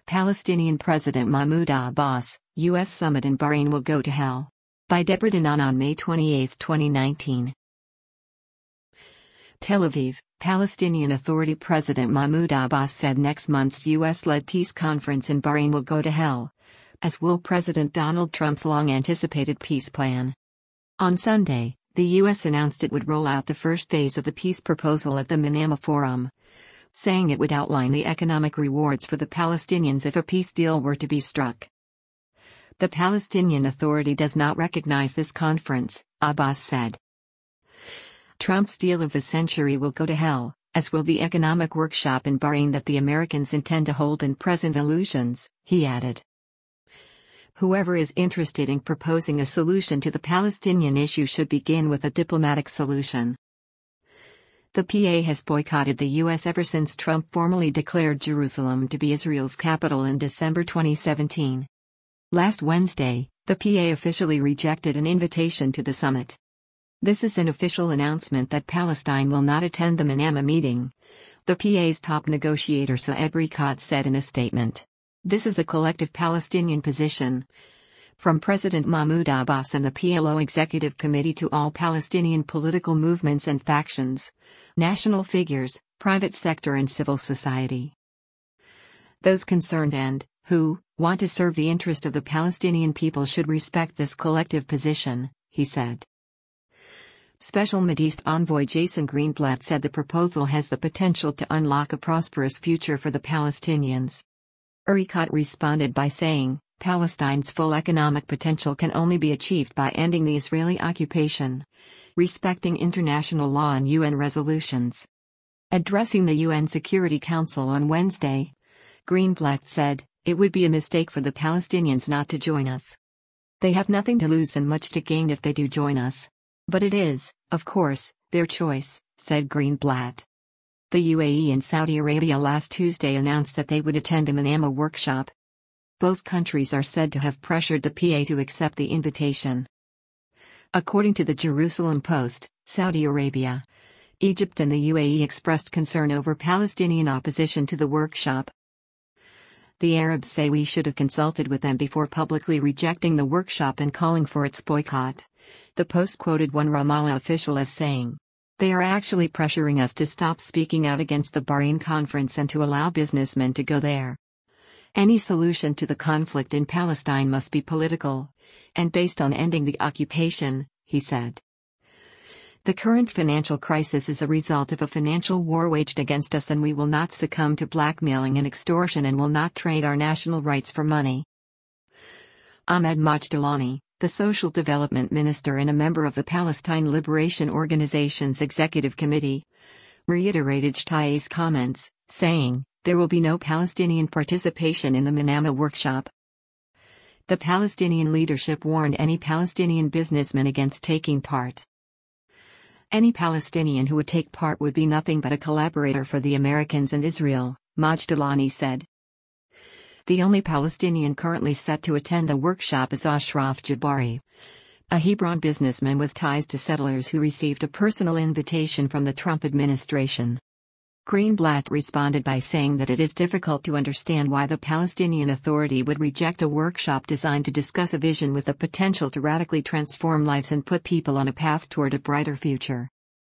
Palestinian President Mahmoud Abbas, U.S. summit in Bahrain will go to hell. By Deborah Danan on May 28, 2019. Tel Aviv, Palestinian Authority President Mahmoud Abbas said next month's U.S.-led peace conference in Bahrain will go to hell, as will President Donald Trump's long-anticipated peace plan. On Sunday, the U.S. announced it would roll out the first phase of the peace proposal at the Manama Forum, saying it would outline the economic rewards for the Palestinians if a peace deal were to be struck. The Palestinian Authority does not recognize this conference, Abbas said. Trump's deal of the century will go to hell, as will the economic workshop in Bahrain that the Americans intend to hold in present illusions, he added. Whoever is interested in proposing a solution to the Palestinian issue should begin with a diplomatic solution. The PA has boycotted the U.S. ever since Trump formally declared Jerusalem to be Israel's capital in December 2017. Last Wednesday, the PA officially rejected an invitation to the summit. This is an official announcement that Palestine will not attend the Manama meeting, the PA's top negotiator Saeb Erekat said in a statement. This is a collective Palestinian position, from President Mahmoud Abbas and the PLO Executive Committee to all Palestinian political movements and factions, national figures, private sector and civil society. Those concerned and, who, want to serve the interest of the Palestinian people should respect this collective position, he said. Special Mideast Envoy Jason Greenblatt said the proposal has the potential to unlock a prosperous future for the Palestinians. Erekat responded by saying, Palestine's full economic potential can only be achieved by ending the Israeli occupation, respecting international law and UN resolutions. Addressing the UN Security Council on Wednesday, Greenblatt said, it would be a mistake for the Palestinians not to join us. They have nothing to lose and much to gain if they do join us. But it is, of course, their choice, said Greenblatt. The UAE and Saudi Arabia last Tuesday announced that they would attend the Manama workshop. Both countries are said to have pressured the PA to accept the invitation. According to the Jerusalem Post, Saudi Arabia, Egypt and the UAE expressed concern over Palestinian opposition to the workshop. The Arabs say we should have consulted with them before publicly rejecting the workshop and calling for its boycott. The Post quoted one Ramallah official as saying, they are actually pressuring us to stop speaking out against the Bahrain conference and to allow businessmen to go there. Any solution to the conflict in Palestine must be political, and based on ending the occupation, he said. The current financial crisis is a result of a financial war waged against us, and we will not succumb to blackmailing and extortion and will not trade our national rights for money. Ahmed Majdalani, the Social Development Minister and a member of the Palestine Liberation Organization's Executive Committee, reiterated Shtai's comments, saying, there will be no Palestinian participation in the Manama workshop. The Palestinian leadership warned any Palestinian businessman against taking part. Any Palestinian who would take part would be nothing but a collaborator for the Americans and Israel, Majdalani said. The only Palestinian currently set to attend the workshop is Ashraf Jabari, a Hebron businessman with ties to settlers who received a personal invitation from the Trump administration. Greenblatt responded by saying that it is difficult to understand why the Palestinian Authority would reject a workshop designed to discuss a vision with the potential to radically transform lives and put people on a path toward a brighter future.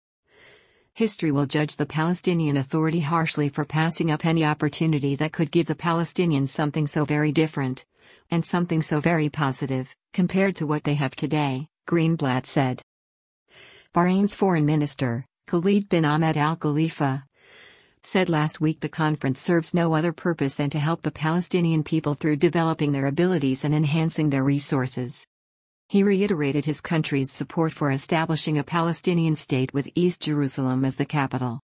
History will judge the Palestinian Authority harshly for passing up any opportunity that could give the Palestinians something so very different, and something so very positive, compared to what they have today, Greenblatt said. Bahrain's foreign minister, Khalid bin Ahmed Al Khalifa, said last week the conference serves no other purpose than to help the Palestinian people through developing their abilities and enhancing their resources. He reiterated his country's support for establishing a Palestinian state with East Jerusalem as the capital.